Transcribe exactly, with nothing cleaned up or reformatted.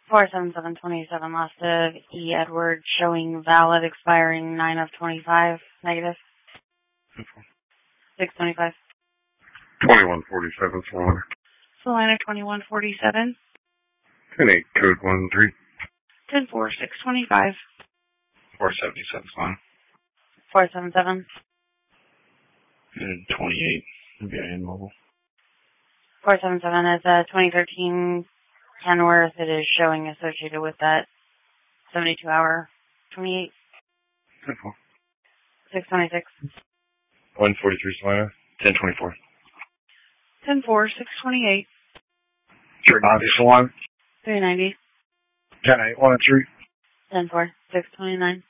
four seven seven twenty-seven lost of E. Edward showing valid expiring nine of twenty-five, negative. six twenty-five. twenty-one forty-seven, Solana. Solana twenty-one forty-seven. ten eight, code one three. ten four, six twenty-five. four seventy-seven, Solana. four seven seven. And twenty-eight, V I N Mobile. four seven seven is a twenty thirteen Kenworth. It is showing associated with that seventy-two hour twenty-eight. ten four. six twenty-six. one forty-three, Solana. ten twenty-four. ten four, six twenty-eight. three ninety, Solana. three ninety. ten eight, one three. ten four, six twenty-nine.